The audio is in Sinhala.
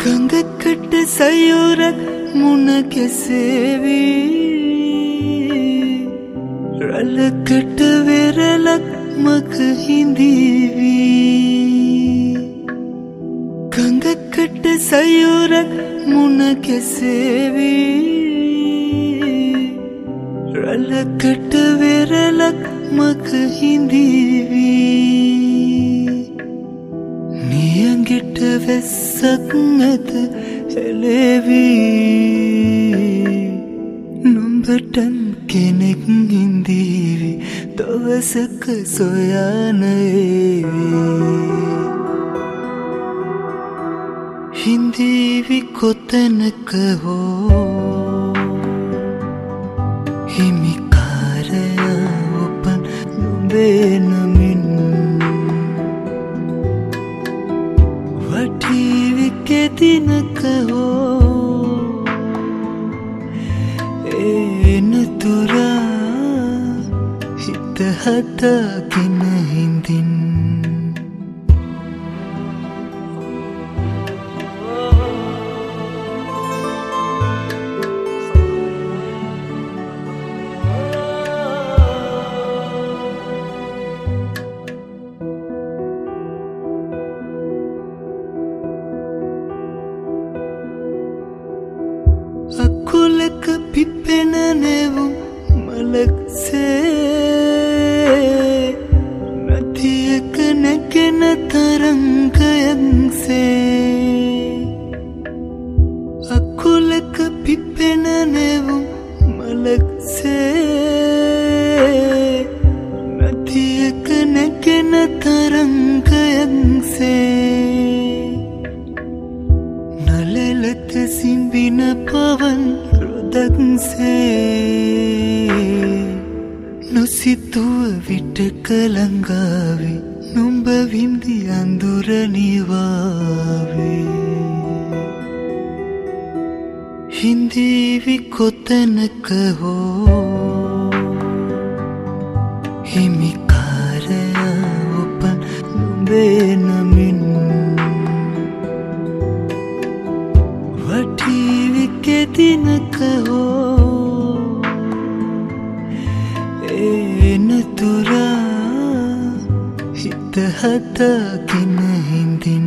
ගඟකට සයුරක් මුණ කැසේවී රළකට වෙරළක් මග හිඳීවී ගඟකට සයුරක් මුණ කැසේවී රළකට වෙරළක් මග හිඳීවී නියඟට වැස්සක් ඇත හෙලේවී නුඹටන් කෙනෙක් හිඳීවි දවසක සොයන ඒවී හිඳීවි කොතැනක හෝ හිමිකාරයා උපන් නුඹේ නමින් වටීවි කෙදිනක හෝ එනතුරා හිත හදාගෙන හිඳින් අකුලක පිපෙන නෙවුම් මලක්සේ නදියක නැගෙන තරංගයක්සේ අකුලක පිපෙන නෙවුම් මලක්සේ නදියක නැගෙන තරංගයක්සේ නලලත සිඹින පවන් රොදක්සේ නොසිතුව විටක ළඟාවේ නුඹ විඳි අඳුර නිවාවේ හිඳීවි කොතැනක හෝ හිමිකාරයා උපන් නුඹේ නමින් වටීවි කෙදිනක හෝ එනතුරා හිත හදාගෙන හිඳින්